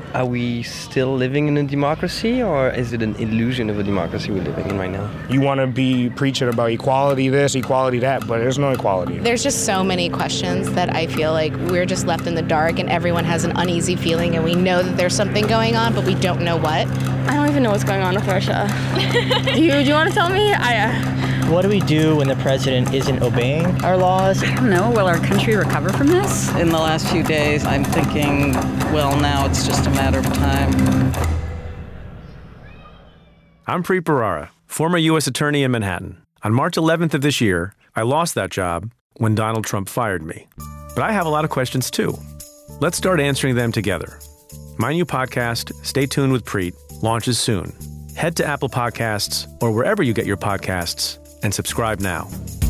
Are we still living in a democracy, or is it an illusion of a democracy we're living in right now? You want to be preaching about equality this, equality that, but there's no equality. There's just so many questions that I feel like we're just left in the dark, and everyone has an uneasy feeling, and we know that there's something going on, but we don't know what. I don't even know what's going on with Russia. Do you want to tell me? What do we do when the president isn't obeying our laws? I don't know. Will our country recover from this? In the last few days, I'm thinking, well, now it's just a matter of time. I'm Preet Bharara, former U.S. Attorney in Manhattan. On March 11th of this year, I lost that job when Donald Trump fired me. But I have a lot of questions, too. Let's start answering them together. My new podcast, Stay Tuned with Preet, launches soon. Head to Apple Podcasts or wherever you get your podcasts and subscribe now.